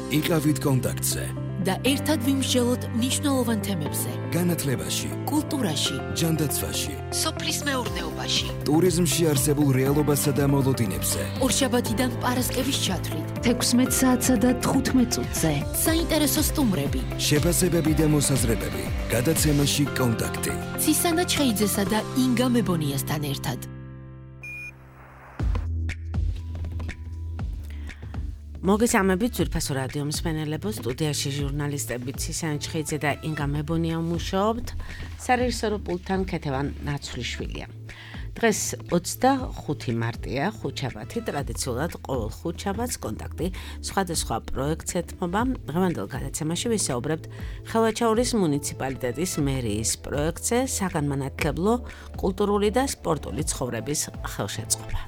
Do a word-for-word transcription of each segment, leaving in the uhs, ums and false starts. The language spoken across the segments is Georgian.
იყავით კონტაქტზე და ერთად ვიმსჯელოთ მნიშვნელოვან თემებზე. განათლებაში, კულტურაში, ჯანდაცვაში, სოფლის მეურნეობაში, ტურიზმში არსებულ რეალობასა და მოლოდინებზე. ორშაბათიდან პარასკევის ჩათვლით, თექვსმეტ საათსა და თხუთმეტ წუთზე. საინტერესო სტუმრები, შეფასებები და მოსაზრებები. გადაცემაში კონტაქტი. ცისანა ჩხეიძესა და ინგა მებონიასთან ერთად. მოგესალმებით ძვირფასო რადიო მსმენელებო, სტუდიაში ჟურნალისტები ცისანა ჩხეიძე და ინგა მებონია მუშაობთ, სარეჟისორო პულტთან ქეთევან ნაცვლიშვილია. დღეს ოცდახუთი მარტია, ხუთშაბათი, ტრადიციულად ყოველ ხუთშაბათს კონტაქტი სხვადასხვა პროექტს ეთმობა. დღევანდელ გადაცემაში ვისაუბრებთ ხელვაჩაურის მუნიციპალიტეტის მერიის პროექტზე საგანმანათლებლო, კულტურული და სპორტული ცხოვრების ხელშეწყობა.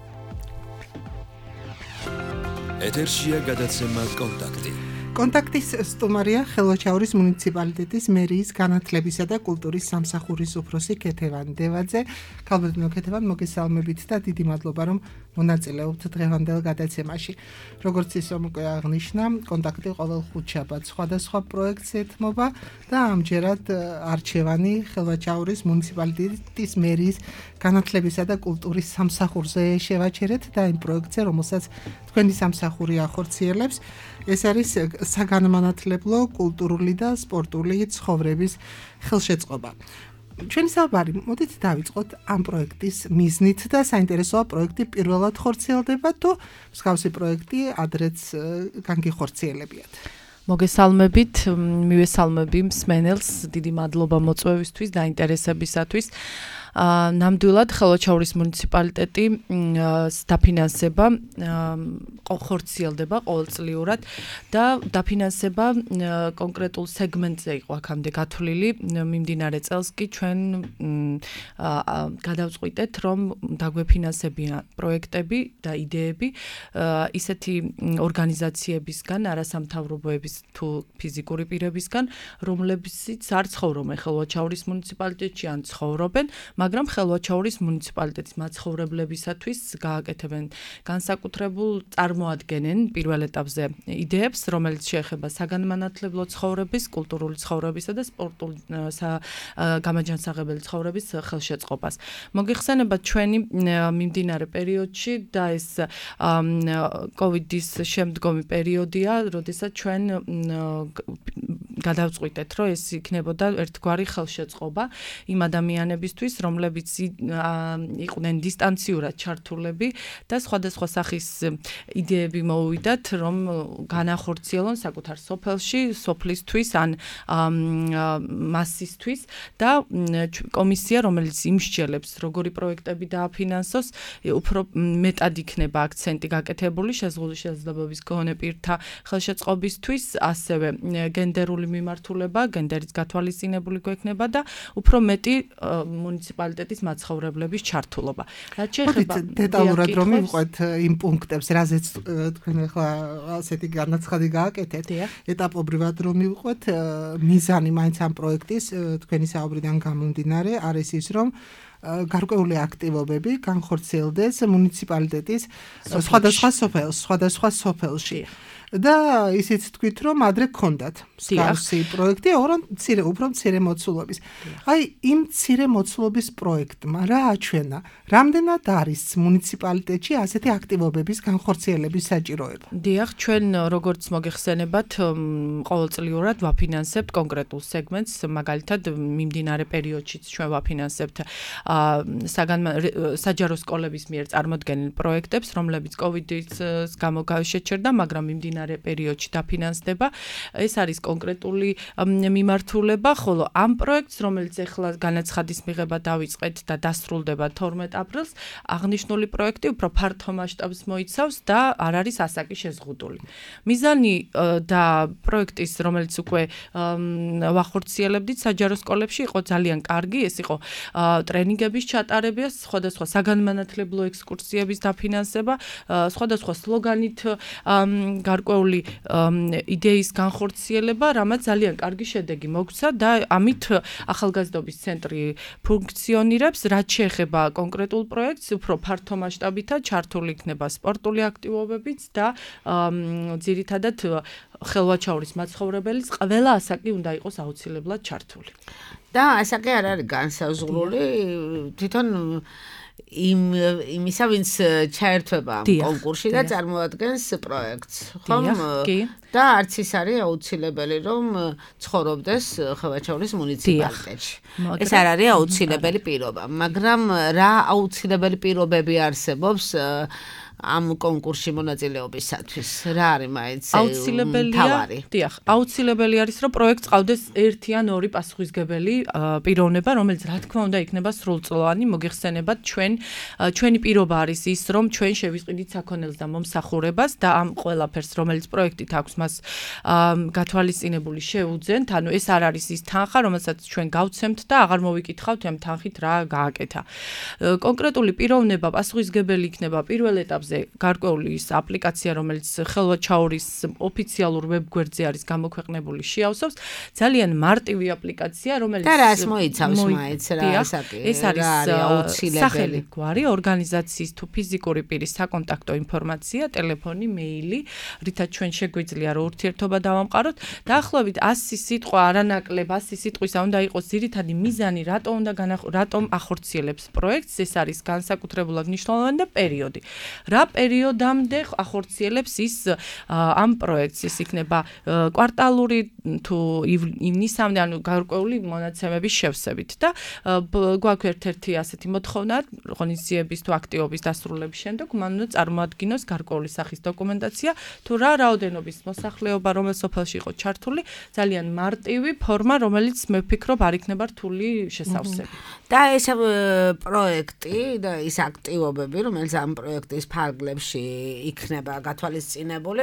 ეთერშია გადაცემა კონტაქტი. კონტაქტის სტუმარია ხელვაჩაურის მუნიციპალიტეტის მერიის განათლებისა და კულტურის სამსახურის უფროსი ქეთევან დევაძე. ქალბატონო ქეთევან, მოგესალმებით და დიდი მადლობა, რომ მონაწილეობთ დღევანდელ გადაცემაში. როგორც ისე უკვე აღნიშნა, კონტაქტი ყოველ ხუთშაბათს სხვადასხვა პროექტს ეთმობა და ამჯერად არჩევანი ხელვაჩაურის მუნიციპალიტეტის მერიის განათლებისა და კულტურის სამსახურზე შევაჩერეთ და იმ პროექტზე, რომელსაც თქვენი სამსახური ახორციელებს, ეს არის საგანმანათლებლო, კულტურული და სპორტული ცხოვრების ხელშეწყობა. ჩვენი საუბარი, მოდით დავიწყოთ ამ პროექტის მიზნით და საინტერესოა პროექტი პირველად ხორციელდება თუ მსგავსი პროექტი ადრეც განგიხორციელებიათ. მოგესალმებით, მივესალმები მსმენელს, დიდი მადლობა მოწვევისთვის და ინტერესებისათვის. ნამდვილად ხელვაჩაურის მუნიციპალიტეტი დაფინანსება ხორციელდება ყოველწლიურად და დაფინანსება კონკრეტულ სეგმენტზე იყო აქამდე გათვლილი. მიმდინარე წელს კი ჩვენ გადავწყვიტეთ, რომ დაგვეფინანსებიან პროექტები და იდეები ისეთი ორგანიზაციებისგან, არასამთავრობოების თუ ფიზიკური პირებისგან, რომლებიც არ ცხოვრობენ ხელვაჩაურის მუნიციპალიტეტში ან ცხოვრობენ, მაგრამ ხელვაჩაურის მუნიციპალიტეტის მაცხოვრებლებისათვის გააკეთებენ განსაკუთრებულ წარმოადგენენ პირველ ეტაპზე იდეებს, რომელიც შეეხება საგანმანათლებლო ცხოვრების, კულტურული ცხოვრებისა და სპორტული გამაჯანსაღებელი ცხოვრების ხელშეწყობას. მოგეხსენებათ ჩვენი მიმდინარე პერიოდში და ეს კოვიდის შემდგომი პერიოდია, როდესაც ჩვენ გადავწყვიტეთ, რომ ეს იქნებოდა ერთგვარი ხელშეწყობა იმ ადამიანებისთვის, რომლებიც იყვნენ დისტანციურად ჩართულები და სხვადასხვა სახის იდეები მოუვიდათ, რომ განახორციელონ საკუთარ სოფელში, სოფლისთვის ან მასისთვის და კომისია, რომელიც იმსჯელებს, როგორი პროექტები დააფინანსოს, უფრო მეტად იქნება აქცენტი გაკეთებული შეზღუდული შესაძლებლობის მქონე პირთა ხელშეწყობისთვის, ასევე გენდერული მიმართულება, გენდერის გათვალისწინებული გვექნება და უფრო მეტი მუნიციპალიტეტის მაცხოვრებლების ჩართულობა. რაც შეეხება დეტალურად რომ მივყვეთ იმ პუნქტებს, რაზეც თქვენ ახლა ასეთი განაცხადი გააკეთეთ, ეტაპობრივად რომ მივყვეთ, მიზანი მაინც ამ პროექტის თქვენი საუბრიდან გამომდინარე არის ის, რომ გარკვეული აქტივობები განხორციელდეს მუნიციპალიტეტის სხვადასხვა სოფელში, სხვადასხვა სოფელში. და ისიც თქვით, რომ ადრე გქონდათ მსგავსი პროექტი, მცირე, უფრო მცირე მოცულობის. აი, იმ მცირე მოცულობის პროექტმა რა აჩვენა? რამდენად არის მუნიციპალიტეტში ასეთი აქტივობების განხორციელების საჭიროება? დიახ, ჩვენ როგორც მოგეხსენებათ, ყოველწლიურად ვაფინანსებთ კონკრეტულ სეგმენტს, მაგალითად, მიმდინარე პერიოდშიც ჩვენ ვაფინანსებთ საჯარო სკოლების მიერ წარმოდგენილ პროექტებს, რომლებიც კოვიდის გამო შეჩერდა, მაგრამ მიმდინარე პერიოდში დაფინანსდება. ეს არის კონკრეტული მიმართულება, ხოლო ამ პროექტს, რომელიც ახლა განაცხადის მიღება დავიწყეთ და დასრულდება თორმეტ აპრილს, აღნიშნული პროექტი უფრო ფართო მასშტაბს მოიცავს და არ არის ასაკი შეზღუდული. მიზანი და პროექტის, რომელიც უკვე ვახორციელებდით საჯარო სკოლებში, იყო ძალიან კარგი, ეს იყო ტრენინგების ჩატარება, სხვადასხვა საგანმანათლებლო ექსკურსიების დაფინანსება, სხვადასხვა სლოგანით გარკვეული გარკვეული იდეის განხორციელება, რამაც ძალიან კარგი შედეგი მოგცა და ამით ახალგაზრდობის ცენტრი ფუნქციონირებს, რაც შეეხება კონკრეტულ პროექტს, უფრო ფართო მასშტაბითაც ჩართული იქნება სპორტული აქტივობებიც და ძირითადად ხელვაჩაურის მაცხოვრებელის ყველა ასაკი უნდა იყოს აუცილებლად ჩართული. და ასაკი არ არის განსაზღვრული, თვითონ იმ იმისა, ვინც ჩაერთვება კონკურსში და წარმოადგენს პროექტს, ხომ? და არც ის არის აუცილებელი, რომ ცხოვრობდეს ხელვაჩაურის მუნიციპალიტეტში. ეს არ არის აუცილებელი პირობა, მაგრამ რა აუცილებელი პირობები არსებობს ამ კონკურსში მონაწილეობისათვის? რა არის მაინც აუცილებელია? დიახ, აუცილებელი არის, რომ პროექტს ყავდეს ერთი ან ორი პასუხისმგებელი პიროვნება, რომელიც რა თქმა უნდა იქნება სრულწლოვანი, მოგიხსენებათ ჩვენ ჩვენი პირობა არის ის, რომ ჩვენ შევისყიდით საქონელს და მომსახურებას და ამ ყველაფერს, რომელიც პროექტით აქვს მას გათვალისწინებული შეუძენთ, ანუ ეს არ არის ის თანხა, რომელსაც ჩვენ გავცემთ და აღარ მოვიკითხავთ ამ თანხით რა გააკეთა. კონკრეტული პიროვნება პასუხისმგებელი იქნება პირველ ეტაპზე გარკვეული ის აპლიკაცია, რომელიც ხელვაჩაურის ოფიციალურ ვებგვერდზე არის გამოქვეყნებული, შეავსობს ძალიან მარტივი აპლიკაცია, რომელიც და რას მოიცავს მაინც რა ასაკი? ეს არის სახელი, გვარი, ორგანიზაციის თუ ფიზიკური პირის საკონტაქტო ინფორმაცია, ტელეფონი, მეილი, რითაც ჩვენ შეგვიძლია რომ ურთიერთობა დავამყაროთ. დაახლოებით ასი სიტყვა არანაკლებ ასი სიტყვისა უნდა იყოს ძირითადი მიზანი, რატომ უნდა რატომ ახორციელებს პროექტს, ეს არის განსაკუთრებულად მნიშვნელოვანი და პერიოდი. რა პერიოდამდე ახორციელებს ის ამ პროექტს, ის იქნება კვარტალური თუ ივნისამდე, ანუ გარკვეული მონაცემების შევსებით და გვაქვს ერთ-ერთი ასეთი მოთხოვნა, ღონისძიების თუ აქტივობის დასრულების შემდეგ მან უნდა წარმოადგინოს გარკვეული სახის დოკუმენტაცია, თუ რა რაოდენობის მოსახლეობა რომელ სოფელში იყო ჩართული, ძალიან მარტივი ფორმა, რომელიც მე ვფიქრობ არ იქნება რთული შესავსები. და ეს პროექტი და ის აქტივობები, რომელიც ამ პროექტის ფარგლებში იქნება გათვალისწინებული,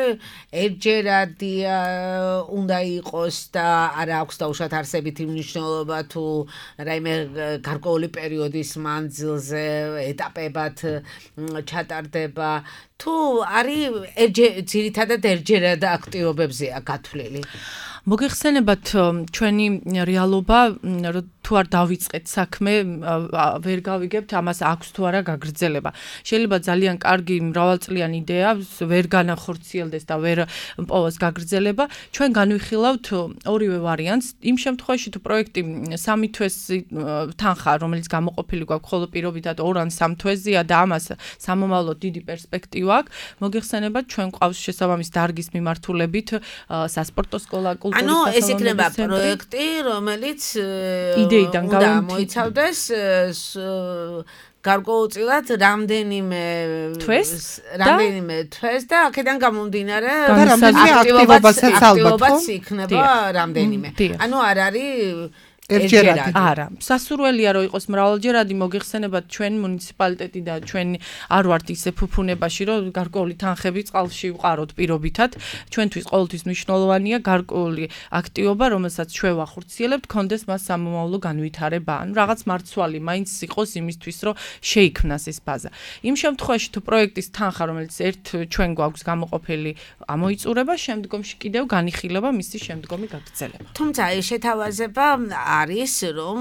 ერთჯერადია უნდა იყოს და არ აქვს დაუშვათ არსებითი მნიშვნელობა თუ რაიმე გარკვეული პერიოდის მანძილზე ეტაპებად ჩატარდება, თუ არის ძირითადად ერთჯერად აქტივობებზეა გათვლილი. მოგეხსენებათ ჩვენი რეალობა თუ არ დავიწყეთ საქმე ვერ გავიგებთ ამას აქვს თუ არა გაგრძელება. შეიძლება ძალიან კარგი მრავალწლიანი იდეა ვერ განახორციელდეს და ვერ პოვოს გაგრძელება. ჩვენ განვიხილავთ ორივე ვარიანტს. იმ შემთხვევაში თუ პროექტი სამი თვის თანხა, რომელიც გამოყოფილი გვაქვს ხოლო პირობითად ორ ან სამ თვეზეა და ამას სამომავლოდ დიდი პერსპექტივა აქვს, მოგეხსენებათ ჩვენ ყავს შესაბამის დარგის მიმართულებით სასპორტო სკოლა, ანუ ეს იქნება პროექტი, რომელიც იდეიდან გამოიცავდეს გარკვეულწილად რამდენიმე თვეს რამდენიმე თვეს და აქედან გამომდინარე აქტივობასაც ალბათ იქნება რამდენიმე. ანუ არ არის ერთჯერადი. არა, სასურველია რომ იყოს მრავალჯერადი, მოგიხსენებათ ჩვენ მუნიციპალიტეტი და ჩვენ არ ვართ ისე ფუფუნებაში, რომ გარკვეული თანხები წყალში ვყაროთ პირობითად. ჩვენთვის ყოველთვის მნიშვნელოვანია გარკვეული აქტივობა, რომელსაც ჩვენ ვახორციელებთ, კონდეს მას სამომავლო განვითარება. ანუ რაღაც მარცვალი მაინც იყოს იმისთვის, რომ შეიქმნას ეს ბაზა. იმ შემთხვევაში თუ პროექტის თანხა, რომელიც ერთ ჩვენ გვაქვს გამოყოფილი, ამოიწურება, შემდგომში კიდევ განიხილება მისი შემდგომი გაგრძელება. თუმცა ეს შეთავაზება არის რომ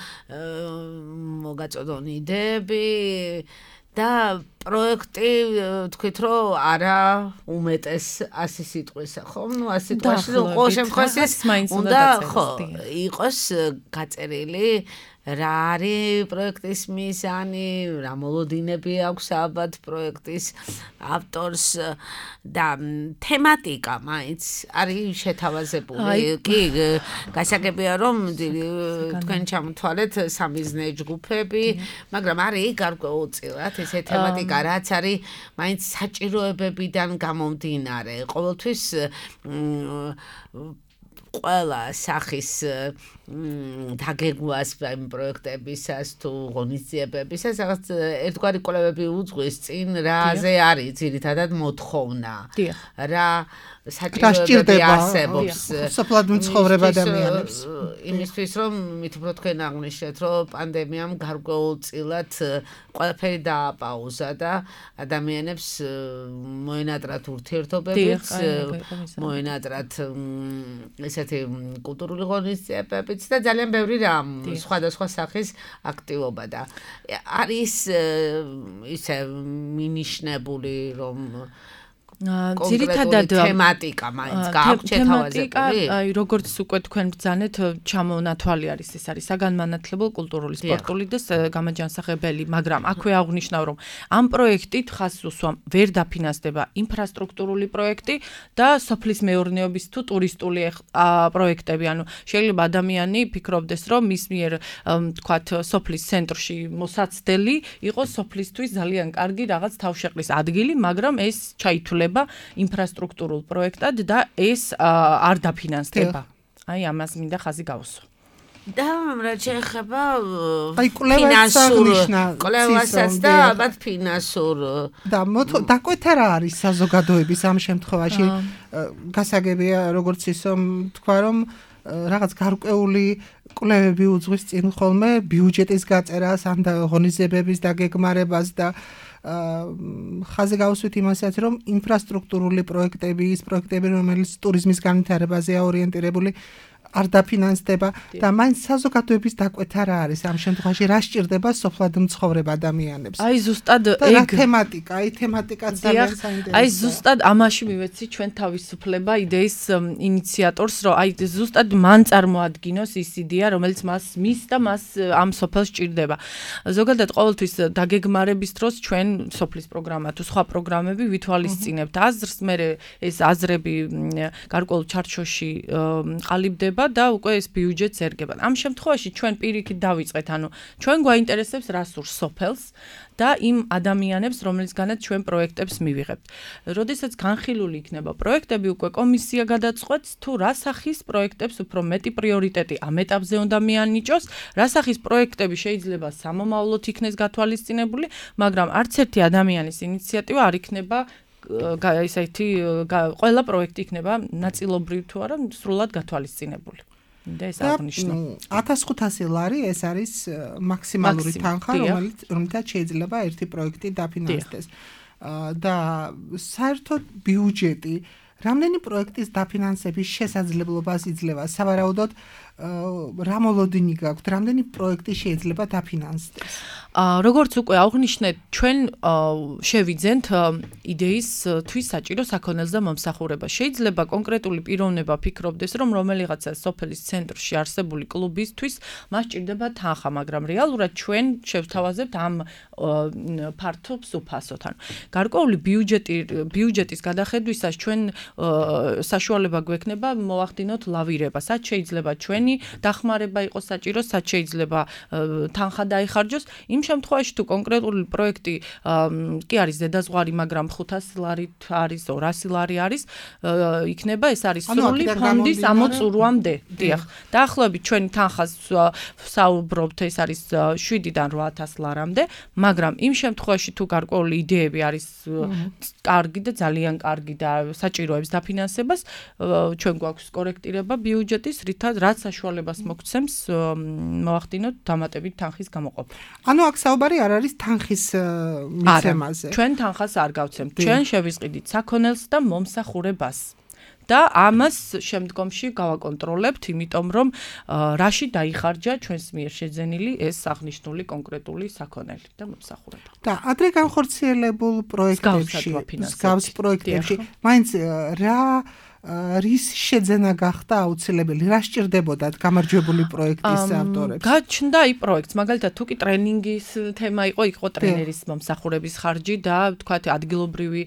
მოგაწოდონ იდეები და პროექტი თქვით რომ არა უმეტეს ასი სიტყვისა, ხო? ნუ ასი სიტყვაში ყოველ შემთხვევაში უნდა ხო იყოს გაწერილი რა არის პროექტის მიზანი, რა მოლოდინები აქვს ალბათ პროექტის ავტორს და თემატიკა მაინც არის შეთავაზებული. კი, გასაგებია რომ თქვენ ჩამოთვალეთ სამიზნე ჯგუფები, მაგრამ არის გარკვეულწილად ესე თემატიკა, რაც არის მაინც საჭიროებებიდან გამომდინარე. ყოველთვის ყველა სახის დაგეგმვას იმ პროექტებისას თუ ღონისძიებებისას რაღაც ერთგვარი კვლევები უძღვის წინ რაზე არის ძირითადად მოთხოვნა რა საჭიროებები არსებობს სოფლად მცხოვრებ ადამიანებს იმისთვის რომ მით უფრო თქვენ აღნიშნეთ რომ პანდემიამ გარკვეულწილად ყველაფერი დააპაუზა და ადამიანებს მოენატრათ ურთიერთობებიც მოენატრათ ესეთი კულტურული ღონისძიებებიც და ძალიან ბევრი რამ სხვადასხვა სახის აქტივობა და არის ისე მინიშნებული რომ ძირითადად თემატიკა მაინც გააქვთ თავაზებული აი როგორც უკვე თქვენ ბრძანეთ ჩამონათვალი არის ეს არის საგანმანათლებლო კულტურული სპორტული და გამაჯანსაღებელი მაგრამ აქვე აღნიშნავ რომ ამ პროექტით ხაზს უსვამ ვერ დაფინანსდება ინფრასტრუქტურული პროექტი და სოფლის მეურნეობის თუ ტურისტული პროექტები ანუ შეიძლება ადამიანი ფიქრობდეს რომ მის მიერ თქვათ სოფლის ცენტრში მოსაცდელი იყოს სოფლისთვის ძალიან კარგი რაღაც თავშეყრის ადგილი მაგრამ ეს ჩაითვლება ინფრასტრუქტურულ პროექტად და ეს არ დაფინანსდება. აი ამას მინდა ხაზი გავუსვა. და რაც შეეხება აი კვლევასაც კვლევასაც და ალბათ ფინანსურ და დაკვეთა რა არის საზოგადოების ამ შემთხვევაში გასაგებია როგორც ისო თქვა რომ რაღაც გარკვეული კვლევები უძღვის წინ ხოლმე ბიუჯეტის გაწერას ამ ღონისძიებების დაგეგმარებას და ხაზე გავუსვით იმასაც რომ ინფრასტრუქტურული პროექტები ის პროექტები რომელიც ტურიზმის განვითარებაზეა ორიენტირებული არ დაფინანსდება და მაინც საზოგადოების დაკვეთა რა არის ამ შემთხვევაში რა სჭირდება სოფლად მცხოვრებ ადამიანებს აი ზუსტად ეგ თემატიკა აი თემატიკაც ძალიან საინტერესოა აი ზუსტად ამაში მივეცი ჩვენ თავისუფლება იდეის ინიციატორს რომ აი ზუსტად მან წარმოადგინოს ის იდეა რომელიც მას მის და მას ამ სოფელს სჭირდება ზოგადად ყოველთვის დაგეგმარების დროს ჩვენ სოფლის პროგრამა თუ სხვა პროგრამები ვითვალისწინებთ აზრს მე ეს აზრები გარკვეულ ჩარჩოში ყალიბდება და უკვე ეს ბიუჯეტს ერგება. ამ შემთხვევაში ჩვენ პირიქით დავიწყეთ, ანუ ჩვენ გვაინტერესებს რა სურს სოფელს და იმ ადამიანებს, რომლისგანაც ჩვენ პროექტებს მივიღებთ. როდესაც განხილული იქნება პროექტები, უკვე კომისია გადაწყვეტს თუ რა სახის პროექტებს უფრო მეტი პრიორიტეტი ამ ეტაპზე უნდა მიანიჭოს, რა სახის პროექტები შეიძლება სამომავლოდ იქნეს გათვალისწინებული, მაგრამ არც ერთი ადამიანის ინიციატივა არ იქნება ისეთი ყველა პროექტი იქნება ნაწილობრივ თუ არა სრულად გათვალისწინებული. და ეს აღნიშნო. ათას ხუთასი ლარი ეს არის მაქსიმალური თანხა, რომელიც რომელთაც შეიძლება ერთი პროექტი დაფინანსდეს. და საერთოდ ბიუჯეტი რამდენი პროექტის დაფინანსების შესაძლებლობას იძლევა? სავარაუდოდ რა მოლოდინი გაქვთ, რამდენი პროექტი შეიძლება დაფინანსდეს? როგორც უკვე აღნიშნეთ, ჩვენ შევიძენთ იდეის თვის საჭირო საქონელს და მომსახურებას. შეიძლება კონკრეტული პიროვნება ფიქრობდეს, რომ რომელიღაცა სოფლის ცენტრში არსებული კლუბისთვის მას სჭირდება თანხა, მაგრამ რეალურად ჩვენ შევთავაზებთ ამ ფართობს უფასოთან. გარკვეული ბიუჯეტი ბიუჯეტის გადახედვისას ჩვენ საშუალება გვექნება მოვახდინოთ ლავირება. სად შეიძლება ჩვენი დახმარება იყოს საჭირო, სად შეიძლება თანხა დაიხარჯოს. იმ შემთხვევაში თუ კონკრეტული პროექტი კი არის ზედაზღვარი, მაგრამ ხუთასი ლარით არის, ორასი ლარი არის, იქნება ეს არის სრული ფონდის ამოწურვამდე. დიახ. დაახლოებით ჩვენი თანხას საუბრობთ, ეს არის შვიდიდან რვა ათას ლარამდე, მაგრამ იმ შემთხვევაში თუ გარკვეული იდეები არის კარგი და ძალიან კარგი და საჭიროებს დაფინანსებას, ჩვენ გვაქვს კორექტირება ბიუჯეტის, რითაც რაც საშუალებას მოგცემს მოვახდინოთ დამატებით თანხის გამოყოფა. ანუ აქ საუბარი არ არის თანხის მიცემაზე. ჩვენ თანხას არ გავცემთ. ჩვენ შევისყიდით საქონელს და მომსახურებას. და ამას შემდგომში გავაკონტროლებთ, იმიტომ რომ რაში დაიხარჯა ჩვენს მიერ შეძენილი ეს აღნიშნული კონკრეტული საქონელი და მომსახურება. და ადრე განხორციელებულ პროექტებში, მსგავს პროექტებში, მაინც რა რის შეძენა გახდა აუცილებელი? რა სჭირდებოდათ გამარჯვებული პროექტის ავტორებს? გაჩნდა აი პროექტს, მაგალითად თუ კი ტრენინგის თემა იყო, იყო ტრენერის მომსახურების ხარჯი და თქვათ ადგილობრივი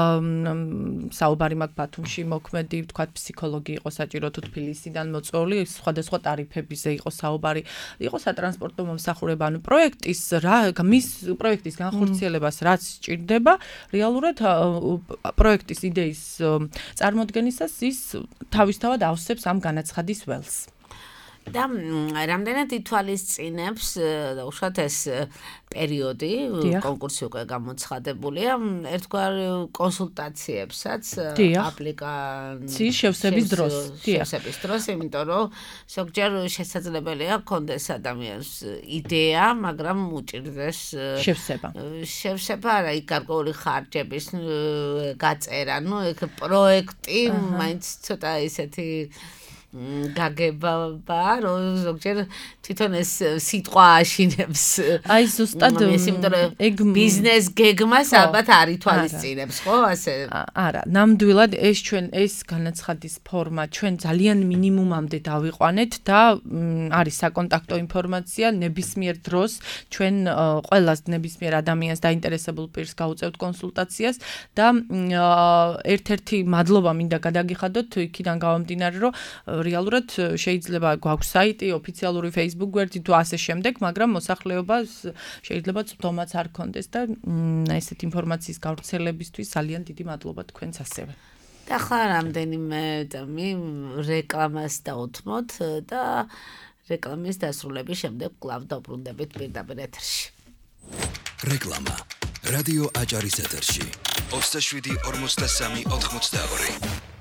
საუბარი მაგ ბათუმში მოქმედი, თქვათ ფსიქოლოგი იყო საჭირო თუ თბილისიდან მოწვეული, სხვადასხვა ტარიფებზე იყო საუბარი, იყო სატრანსპორტო მომსახურება, ანუ პროექტის რა მის პროექტის განხორციელებას რაც სჭირდება, რეალურად პროექტის იდეის წარმოდგენისას ის თავისთავად ავსებს ამ განაცხადის ველს. და რამდენად ითვალისწინებს უშუალოდ ეს პერიოდი კონკურსი უკვე გამოცხადებულია ერთგვარ კონსულტაციებსაც აპლიკანტის შევსების დროს შევსების დროს იმიტომ რომ ზოგჯერ შესაძლებელია გქონდეს ადამიანს იდეა მაგრამ უჭირდეს შევსება შევსება არა იქ გარკვეული ხარჯების გაწერა ნუ ეგ პროექტი მაინც ცოტა ისეთი გაგებაა რომ ზოგჯერ თვითონ ეს სიტყვა აშინებს აი ზუსტად ეგ ბიზნეს გეგმას ალბათ არ ითვალისწინებს ხო ასე არა ნამდვილად ეს ჩვენ ეს განაცხადის ფორმა ჩვენ ძალიან მინიმუმამდე დავიყვანეთ და არის საკონტაქტო ინფორმაცია ნებისმიერ დროს ჩვენ ყველას ნებისმიერ ადამიანს დაინტერესებულ პირს გავუწევთ კონსულტაციას და ერთ-ერთი მადლობა მინდა გადაგიხადოთ იქიდან გამომდინარე რომ რეალურად შეიძლება გვაქვს საიტი, ოფიციალური Facebook გვერდი თუ ასე შემდეგ, მაგრამ მოსახლეობას შეიძლება წვდომაც არ კონდეს და ესეთ ინფორმაციის გავრცელებისთვის ძალიან დიდი მადლობა თქვენს ასევე. და ხარ რამდენიმე წამი რეკლამას დაუთმოთ და რეკლამის დასრულების შემდეგ კვლავ დავბრუნდებით პირდაპირ ეთერში. რეკლამა. რადიო აჭარის ეთერში. ოცდაშვიდი ორმოცდასამი ოთხმოცდაორი.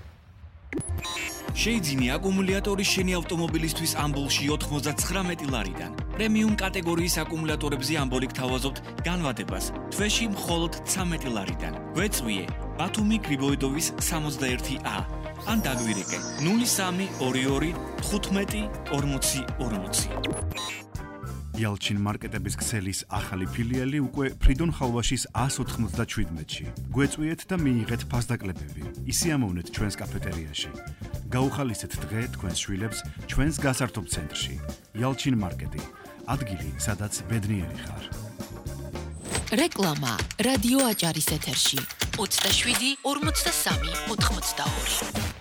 შეიძინე აკუმულატორი შენი ავტომობილისთვის ამბოლში ოთხმოცდათხრამეტი ლარიდან. პრემიუმ კატეგორიის აკუმულატორებზე ამბოლი გთავაზობთ განვადებას თვეში მხოლოდ ცამეტი ლარიდან. გვეწვიე ბათუმი გრიბოიდოვის სამოცდაერთი ა ან დაგვირეკე ნული სამი ორი ორი თხუთმეტი ორმოცი ორმოცი. Yalchin მარკეტების ქსელის ახალი ფილიალი უკვე ფრიდონ ხალვაშის ას ოთხმოცდაშვიდმეტში. გვეწვიეთ და მიიღეთ ფასდაკლებები. ისიამოვნეთ ჩვენს კაფეტერიაში. გაუხალისეთ დღე თქვენს შვილებს ჩვენს გასართობ ცენტრში. Yalchin მარკეტი. ადგილი, სადაც ბედნიერი ხარ. რეკლამა რადიო აჭარის ეთერში. ოცდაშვიდი ორმოცდასამი ოთხმოცდაორი.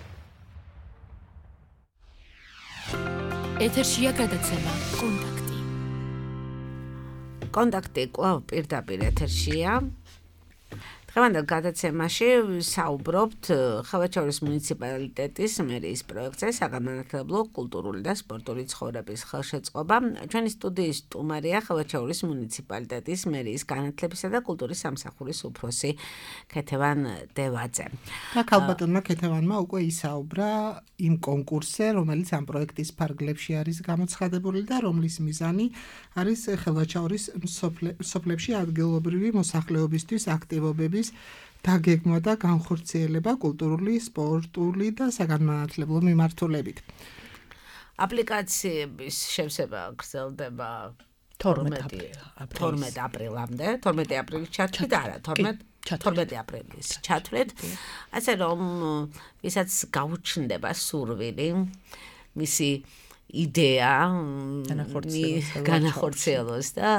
ეთერშია გადაცემა კონტაქტი. კონტაქტი კვლავ პირდაპირ ეთერშია. დღევანდელ გადაცემაში საუბრობთ ხევაჩაურის მუნიციპალიტეტის მერიის პროექტზე საგანმანათლებლო, კულტურული და სპორტული ცხოვრების ხელშეწყობა. ჩვენი სტუდიის სტუმარია ხევაჩაურის მუნიციპალიტეტის მერიის განათლებისა და კულტურის სამსახურის უფროსი ქეთევან დევაძე. და ქალბატონმა ქეთევანმა უკვე ისაუბრა იმ კონკურსზე, რომელიც ამ პროექტის ფარგლებში არის გამოცხადებული და რომლის მიზანი არის ხევაჩაურის სოფლებში ადგილობრივი მოსახლეობისთვის აქტივობების დაგეგმვა და განხორციელება კულტურული, სპორტული და საგანმანათლებლო მიმართულებით. აპლიკაციების შევსება გრძელდება თორმეტ აპრილამდე, თორმეტი აპრილის ჩათვლით, არა, თორმეტი აპრილის ჩათვლით. ასე რომ, ვისაც გაუჩნდება სურვილი, მისი იდეა განახორციელოს და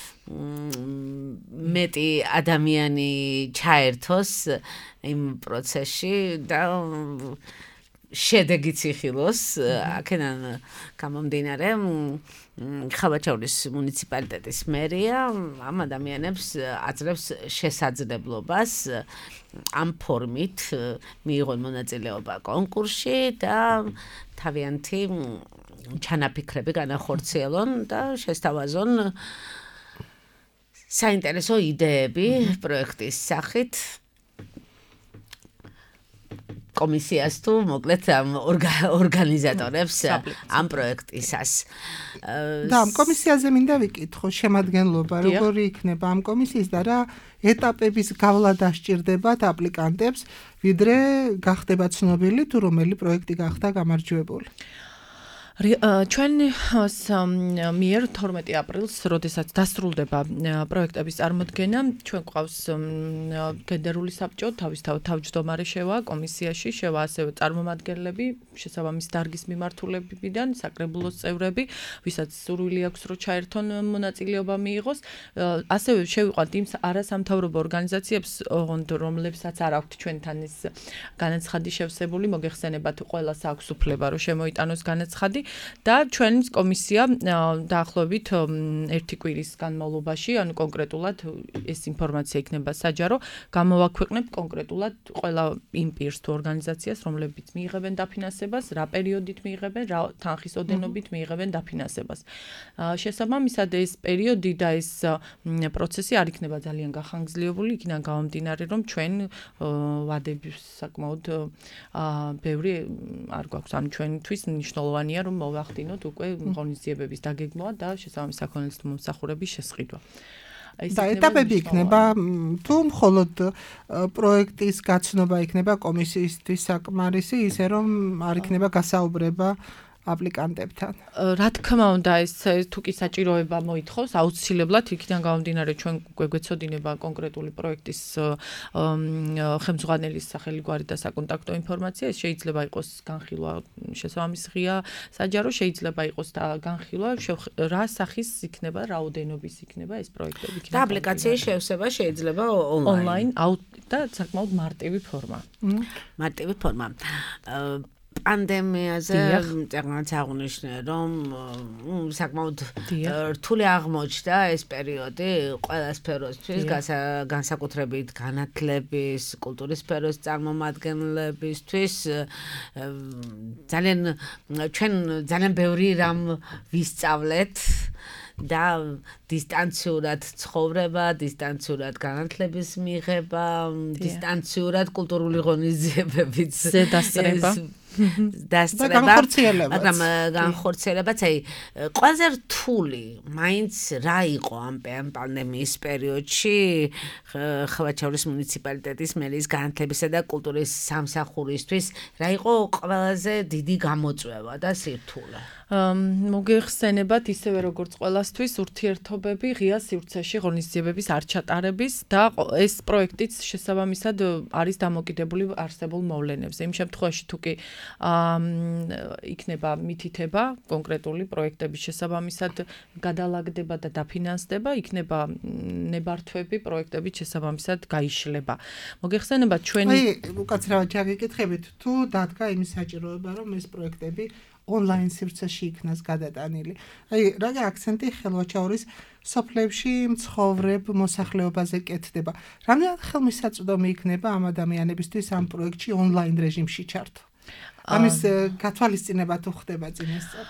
მეტი ადამიანი ჩაერთოს იმ პროცესში და შედეგიც იხილოს აქედან გამომდინარე ხევაჩაურის მუნიციპალიტეტის მერია ამ ადამიანებს აძლევს შესაძლებლობას ამ ფორმით მიიღონ მონაწილეობა კონკურსში და თავიანთი ჩანაფიქრები განახორციელონ და შესთავაზონ საინტერესო იდეები პროექტის სახით კომისიას თუ მოკლედ ამ ორგანიზატორებს ამ პროექტისას. და ამ კომისიაზე მინდა ვიკითხო შემადგენლობა როგორი იქნება ამ კომისიის და რა ეტაპების გავლა დასჭირდებათ აპლიკანტებს ვიდრე გახდება ცნობილი თუ რომელი პროექტი გახდა გამარჯვებული. ჩვენ მიერ თორმეტი აპრილს, როდესაც დასრულდება პროექტების წარმოდგენა, ჩვენ გვყავს გენერალური საბჭო, თავისთავად თავმჯდომარე შევა კომისიაში, შევა ასევე წარმომადგენლები, შესაბამის დარგის მიმართულებიდან, საკრებულოს წევრები, ვისაც სურვილი აქვს რომ ჩაერთონ მონაწილეობა მიიღოს, ასევე შევიყვანთ იმ არასამთავრობო ორგანიზაციებს, რომლებსაც არ აქვთ ჩვენთან ეს განაცხადი შევსებული, მოგეხსენებათ ყველას აქვს უფლება რომ შემოიტანოს განაცხადი. და ჩვენი კომისია დაახლოებით ერთი კვირის განმავლობაში, ანუ კონკრეტულად ეს ინფორმაცია იქნება საჯარო, გამოვაქვეყნებ კონკრეტულად ყველა იმ პირს თუ ორგანიზაციას, რომლებიც მიიღებენ დაფინანსებას, რა პერიოდით მიიღებენ, რა თანხის ოდენობით მიიღებენ დაფინანსებას. შესაბამისად ეს პერიოდი და ეს პროცესი არ იქნება ძალიან გახანგრძლივებული, იქიდან გამომდინარე, რომ ჩვენ ვადების საკმაოდ ბევრი არ გვაქვს, ანუ ჩვენთვის მნიშვნელოვანია, რომ მოვახდინოთ უკვე ღონისძიებების დაგეგმვა და შესაბამის საქონლის მომსახურების შესყიდვა. და ეტაპები იქნება თუ მხოლოდ პროექტის გაცნობა იქნება კომისიისთვის საკმარისი, ისე რომ არ იქნება გასაუბრება აპლიკანტებთან. რა თქმა უნდა, ეს თუ კი საჭიროება მოითხოვს, აუცილებლად იქიდან გამომდინარე ჩვენ გვეცოდინება კონკრეტული პროექტის ხელმძღვანელის სახელი, გვარი და საკონტაქტო ინფორმაცია. ეს შეიძლება იყოს განხილვა შესაბამის ღია საჯარო, შეიძლება იყოს და განხილვა რა სახის იქნება, რაოდენობის იქნება ეს პროექტები. და აპლიკაციის შევსება შეიძლება ონლაინ და საკმაოდ მარტივი ფორმა. მარტივი ფორმა. პანდემიაზე წეგნაც აღნიშნე, რომ საკმაოდ რთული აღმოჩნდა ეს პერიოდი ყველა სფეროსთვის, განსაკუთრებით განათლების, კულტურის სფეროს წარმომადგენლებისთვის. ძალიან ჩვენ ძალიან ბევრი რამ ვისწავლეთ და დისტანციურად ცხოვრება, დისტანციურად განათლების მიღება, დისტანციურად კულტურული ღონისძიებებიც დასწრება. დასწრება, მაგრამ განხორციელებაც, აი, ყველაზე რთული მაინც რა იყო ამ პანდემიის პერიოდში ხვაჩაურის მუნიციპალიტეტის მერის განათლებისა და კულტურის სამსახურისთვის, რა იყო ყველაზე დიდი გამოწვევა და სირთულე? მოგეხსენებათ ისევე როგორც ყველასთვის ურთიერთობები ღია სივრცეში ღონისძიებების არ ჩატარების და ეს პროექტიც შესაბამისად არის დამოკიდებული არსებულ მოვლენებზე. იმ შემთხვევაში თუ კი იქნება მითითება კონკრეტული პროექტების შესაბამისად გადალაგდება და დაფინანსდება, იქნება ნებართვები პროექტების შესაბამისად გაიშლება. მოგეხსენებათ ჩვენი აი, უკაცრავად ჩაგიკითხებით, თუ დადგა იმის საჭიროება, რომ ეს პროექტები ონლაინ სივრცეში იქნას გადატანილი. აი, რა აქცენტი ხელვაჩაურის სოფლებში მცხოვრებ მოსახლეობაზე კეთდება. რამდენად ხელმისაწვდომი იქნება ამ ადამიანებისთვის ამ პროექტში ონლაინ რეჟიმში ჩართვა? ამის გათვალისწინება თუ ხდება წინასწარ?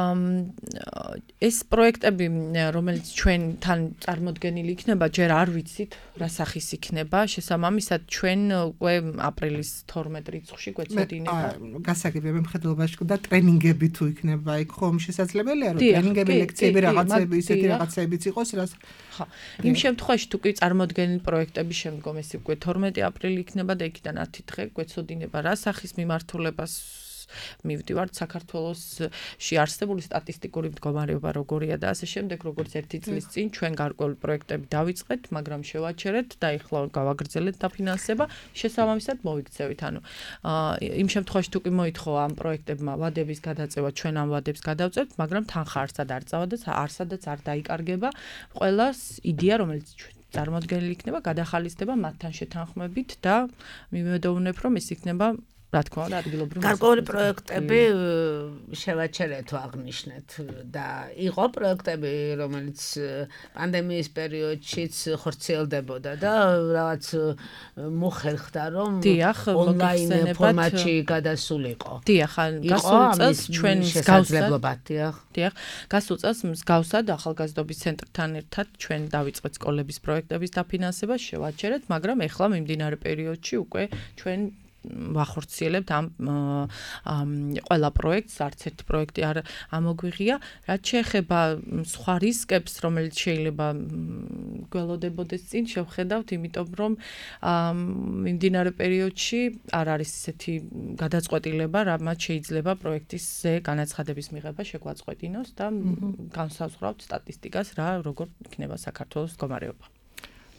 ეს პროექტები, რომელიც ჩვენთან წარმოდგენილი იქნება, ჯერ არ ვიცით, რა სახის იქნება. შესაბამისად, ჩვენ უკვე აპრილის თორმეტ რიცხვში გვეცოდინება. გასაგებია მემხედველობაში და ტრენინგები თუ იქნება, იქ ხომ შესაძლებელია, რომ ტრენინგები, ლექციები, რაღაცები, ისეთი რაღაცებიც იყოს, რაც ხო. იმ შემთხვევაში თუ კი წარმოდგენილი პროექტები შემდგომ ეს უკვე თორმეტი აპრილი იქნება და იქიდან ათი დღე გვეცოდინება რა სახის მიმართულებას მივდივართ საქართველოში არსებული სტატისტიკური მდგომარეობა როგორია და ასე შემდეგ, როგორც ერთი წლის წინ ჩვენ გარკვეული პროექტები დავიწყეთ, მაგრამ შევაჩერეთ და ეხლა გავაგრძელეთ დაფინანსება, შესაბამისად მოვიქცევით. ანუ იმ შემთხვევაში თუ კი მოითხოვა ამ პროექტებმა ვადების გადაწევა, ჩვენ ამ ვადებს გადავწევთ, მაგრამ თანხა არსად არ წავა და არსადაც არ დაიკარგება. ყველას იდეა, რომელიც წარმოდგენილი იქნება, გადახალისდება მათთან შეთანხმებით და მივედოვნებ, რომ ეს იქნება რა თქმა უნდა ადგილობრივი გარკვეული პროექტები შევაჩერეთ აღნიშნეთ და იყო პროექტები რომელიც პანდემიის პერიოდშიც ხორციელდებოდა და რაღაც მოხერხდა რომ ონლაინ ფორმატში გადასულიყო. დიახ, გასულ წელს ჩვენ შესაძლებლობად დიახ. დიახ, გასულ წელს მსგავსად ახალგაზრდობის ცენტრთან ერთად ჩვენ დავიწყეთ სკოლების პროექტების დაფინანსება, შევაჩერეთ, მაგრამ ეხლა მიმდინარე პერიოდში უკვე ჩვენ ვახორციელებთ ამ ყველა პროექტს, არც ერთი პროექტი არ ამოგვიღია. რაც შეეხება სხვა რისკებს, რომელიც შეიძლება გველოდებოდეს წინ, შევხედავთ, იმიტომ რომ მიმდინარე პერიოდში არ არის ისეთი გადაწყვეტილება, რამაც შეიძლება პროექტისზე განაცხადების მიღება შეგვაწყვეტინოს და განსაზღვრავთ სტატისტიკას, რა როგორ იქნება საქართველოს მდგომარეობა.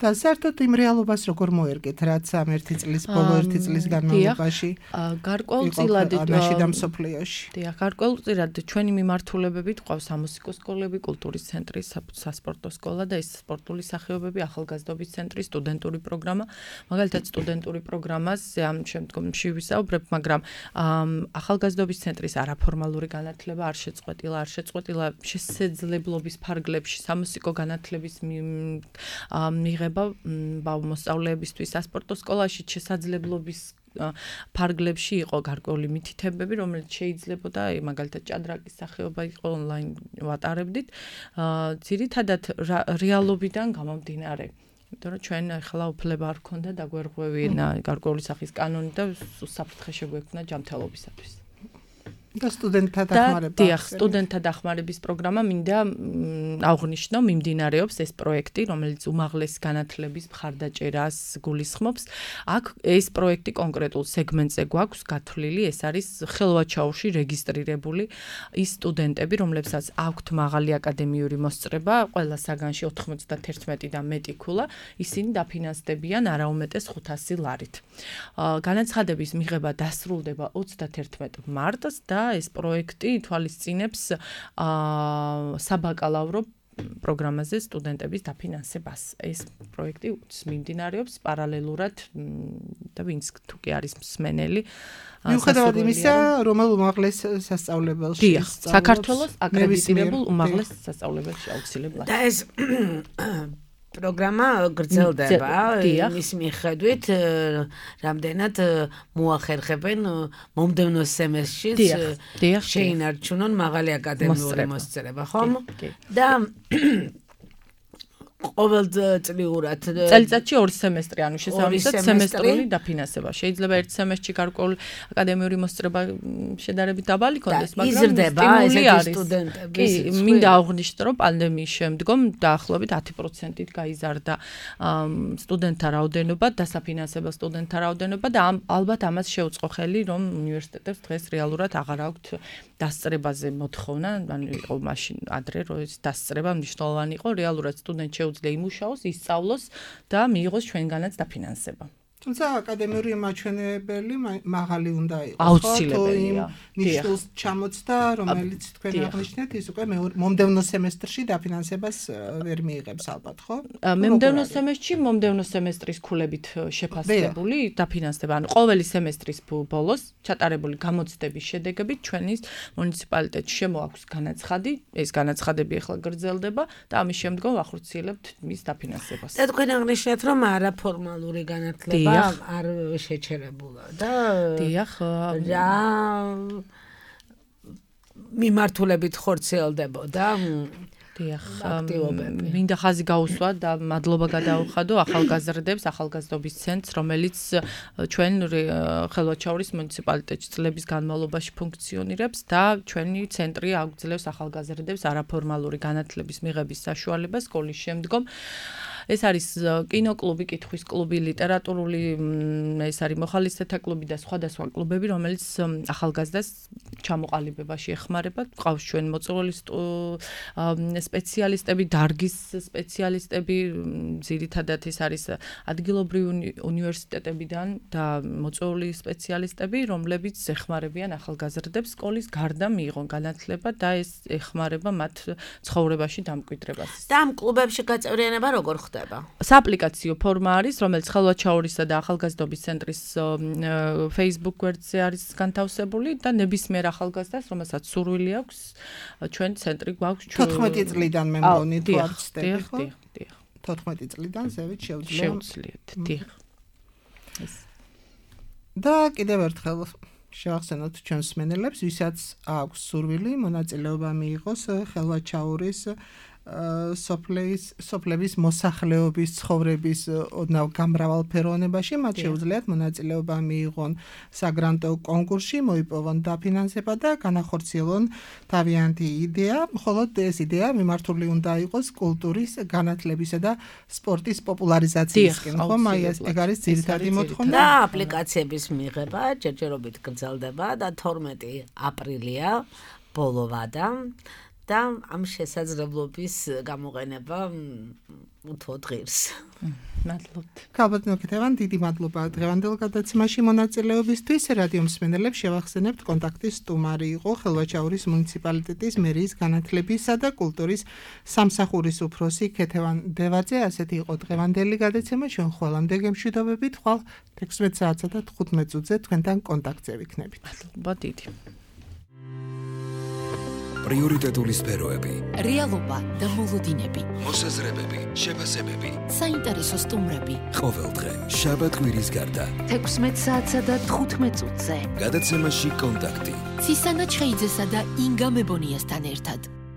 და საერთოდ იმ რეალობას როგორ მოერგეთ, რაც ამ ერთი წლის ბოლო ერთი წლის განმავლობაში გარკვეულწილად ანაში და მსოფლიოში. დიახ, გარკვეულწილად ჩვენი მიმართულებებით ყავს სამუსიკო სკოლები, კულტურის ცენტრი, სასპორტო სკოლა და ეს სპორტული სახეობები, ახალგაზრდობის ცენტრი, სტუდენტური პროგრამა. მაგალითად, სტუდენტური პროგრამას ამ შემდგომში ვისაუბრებ, მაგრამ ახალგაზრდობის ცენტრის არაფორმალური განათლება არ შეწყვეტილა, არ შეწყვეტილა შესაძლებლობის ფარგლებში სამუსიკო განათლების მიღება მოსწავლეებისთვის სასპორტო სკოლაში შესაძლებლობის ფარგლებში იყო გარკვეული მითითებები, რომელიც შეიძლებოდა, მაგალითად ჭადრაკის სახეობა იყო ონლაინ ვატარებდით, ძირითადად რეალობიდან გამომდინარე. იმიტომ რომ ჩვენ ახლა უფლება არ ქონდა დაგვერღვევინა გარკვეული სახის კანონი და საფრთხე შეგვექმნა ჯანმრთელობისათვის. და სტუდენტთა დახმარება. დიახ, სტუდენტთა დახმარების პროგრამა მინდა აღვნიშნო, მიმდინარეობს ეს პროექტი, რომელიც უმაღლეს განათლების მხარდაჭერას გულისხმობს. აქ ეს პროექტი კონკრეტულ სეგმენტზე გვაქვს გათვლილი, ეს არის ხელვაჩაურში რეგისტრირებული ის სტუდენტები, რომლებსაც აქვთ მაღალი აკადემიური მოსწრება, ყველა საგანში ოთხმოცდაათი და მეტი ქულა, ისინი დაფინანსდებიან არაუმეტეს ხუთასი ლარით. განაცხადების მიღება დასრულდება ოცდაათი მარტს და ეს პროექტი ითვალისწინებს საბაკალავრო პროგრამაზე სტუდენტების დაფინანსებას. ეს პროექტი მიმდინარეობს პარალელურად და ვინც თუ კი არის მსმენელი. მიუხედავად იმისა, რომელ უმაღლეს სასწავლებელში სწავლობს. საქართველოს აკრედიტირებულ უმაღლეს სასწავლებელში აუცილებლად. და ეს პროგრამა გრძელდება იმის მიხედვით, რამდენად მოახერხებენ მომდევნო სემესტრში შეინარჩუნონ მაღალი აკადემიური მოსწრება, ხომ? და ყოველწლიურად წელიწადში ორი სემესტრი, ანუ შესაბამისად სემესტრული დაფინანსება. შეიძლება ერთ სემესტრში გარკვეული აკადემიური მოსწრება შედარებით დაბალი კონდეს, მაგრამ იზრდება ესეთი სტუდენტები. კი, მინდა აღვნიშნო, რომ პანდემიის შემდგომ დაახლოებით ათი პროცენტით გაიზარდა სტუდენტთა რაოდენობა, დასაფინანსებელ სტუდენტთა რაოდენობა და ალბათ ამას შეუწყო ხელი, რომ უნივერსიტეტებს დღეს რეალურად აღარ აქვთ დასწრებაზე მოთხოვნა, ანუ იყო მაშინ ადრე, რომ ეს დასწრება მნიშვნელოვანი იყო, რეალურად სტუდენტ შეუძლია იმუშაოს, ისწავლოს და მიიღოს ჩვენგანაც დაფინანსება. თუმცა აკადემიური მაჩვენებელი მაღალი უნდა იყოს. აუცილებელია. ნიშნულს ჩამოცდა, რომელიც თქვენ აღნიშნეთ, ის უკვე მომდევნო სემესტრში დაფინანსებას ვერ მიიღებს ალბათ, ხო? მომდევნო სემესტრში, მომდევნო სემესტრის ქულებით შეფასებული დაფინანსება. ანუ ყოველი სემესტრის ბოლოს ჩატარებული გამოცდების შედეგებით ჩვენის მუნიციპალიტეტში შემოაქვს განაცხადი, ეს განაცხადები ახლა გრძელდება და ამის შემდგომ ვახორციელებთ მის დაფინანსებას. და თქვენ აღნიშნეთ, რომ არაფორმალური განათლება არ შეჩერებულა და დიახ, რა მიმართულებით ხორციელდებოდა დიახ, მინდა ხაზი გაუსვა და მადლობა გადაუხადო ახალგაზრდებს, ახალგაზრდობის ცენტრს, რომელიც ჩვენ ხელვაჩაურის მუნიციპალიტეტში წლების განმავლობაში ფუნქციონირებს და ჩვენი ცენტრი აგძლევს ახალგაზრდებს არაფორმალური განათლების მიღების საშუალებას სკოლის შემდგომ. ეს არის კინოკლუბი, კითხვის კლუბი, ლიტერატურული, ეს არის მოხალისეთა კლუბი და სხვადასხვა კლუბები, რომელიც ახალგაზრდას ჩამოყალიბებაში ეხმარება. ყავს ჩვენ მოწვეული სპეციალისტები, დარგის სპეციალისტები, ძირითადად ეს არის ადგილობრივი უნივერსიტეტებიდან და მოწვეული სპეციალისტები, რომლებიც ეხმარებიან ახალგაზრდებს სკოლის გარდა მიიღონ განათლება და ეს ეხმარება მათ ცხოვრებაში დამკვიდრებას. და ამ კლუბებში გაწევრიანება როგორ ხდება? სააპლიკაციო ფორმა არის, რომელიც ხელვაჩაურისა და ახალგაზრდობის ცენტრის Facebook გვერდზე არის განთავსებული და ნებისმიერ ახალგაზრდას, რომელსაც სურვილი აქვს, ჩვენ ცენტრი გვაქვს. თოთხმეტი წლიდან მე მგონი თუ არ ვცდები, ხო? დიახ, დიახ. თოთხმეტი წლიდან ზევით შეუძლია. შეუძლიათ, დიახ. და კიდევ ერთხელ შევახსენოთ ჩვენს მსმენელებს, ვისაც აქვს სურვილი მონაწილეობა მიიღოს ხელვაჩაურის სოფლის სოფლების მოსახლეობის ცხოვრების ოდნავ გამრავალფეროვნებაში, მათ შეუძლიათ მონაწილეობა მიიღონ საგრანტო კონკურსში, მოიპოვონ დაფინანსება და განახორციელონ თავიანთი იდეა, მხოლოდ ეს იდეა მიმართული უნდა იყოს კულტურის, განათლებისა და სპორტის პოპულარიზაციისკენ, ხო? აი ეს არის ძირითადი მოთხოვნა. და აპლიკაციების მიღება ჯერჯერობით გრძელდება და თორმეტი აპრილია ბოლოვადა. და ამ შესაძლებლობის გამოყენება უთოთ ღირს. მადლობთ. ქალბატონო ქეთევან, დიდი მადლობა დღევანდელ გადაცემაში მონაწილეობისთვის. რადიო მსმენელებს შევახსენებთ, კონტაქტის სტუმარი იყო ხელვაჩაურის მუნიციპალიტეტის მერიის განათლებისა და კულტურის სამსახურის უფროსი ქეთევან დევაძე. ასეთი იყო დღევანდელი გადაცემა. ჩვენ ხვალამდე გემშვიდობებით. ხვალ თექვსმეტ საათსა და თხუთმეტ წუთზე თქვენთან კონტაქტზე ვიქნებით. მადლობა დიდი. პრიორიტეტული სფეროები, რეალობა და მოლოდინები, მოსაზრებები, შეფასებები, საინტერესო სტუმრები. ყოველდღე შაბათ-კვირის გარდა თექვსმეტ საათსა და თხუთმეტ წუთზე. გადაცემაში კონტაქტი. ცისანა ჩხეიძესა და ინგა მებონიასთან ერთად.